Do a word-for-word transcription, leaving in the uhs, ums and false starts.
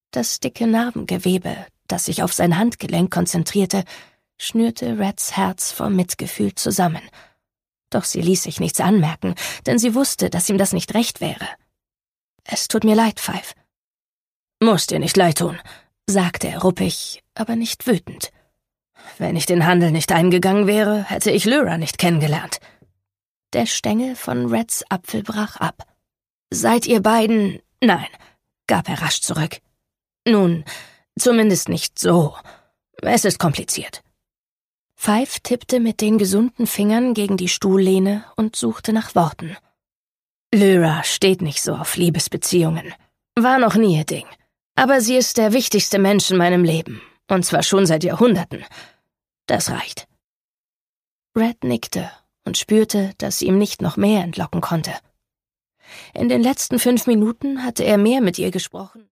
Das dicke Narbengewebe, das sich auf sein Handgelenk konzentrierte, schnürte Reds Herz vor Mitgefühl zusammen. Doch sie ließ sich nichts anmerken, denn sie wusste, dass ihm das nicht recht wäre. »Es tut mir leid, Five.« »Muss dir nicht leid tun«, sagte er ruppig, aber nicht wütend. »Wenn ich den Handel nicht eingegangen wäre, hätte ich Lyra nicht kennengelernt.« Der Stängel von Reds Apfel brach ab. »Seid ihr beiden...« »Nein«, gab er rasch zurück. »Nun, zumindest nicht so. Es ist kompliziert.« Five tippte mit den gesunden Fingern gegen die Stuhllehne und suchte nach Worten. »Lyra steht nicht so auf Liebesbeziehungen. War noch nie ihr Ding. Aber sie ist der wichtigste Mensch in meinem Leben. Und zwar schon seit Jahrhunderten. Das reicht.« Red nickte und spürte, dass sie ihm nicht noch mehr entlocken konnte. In den letzten fünf Minuten hatte er mehr mit ihr gesprochen.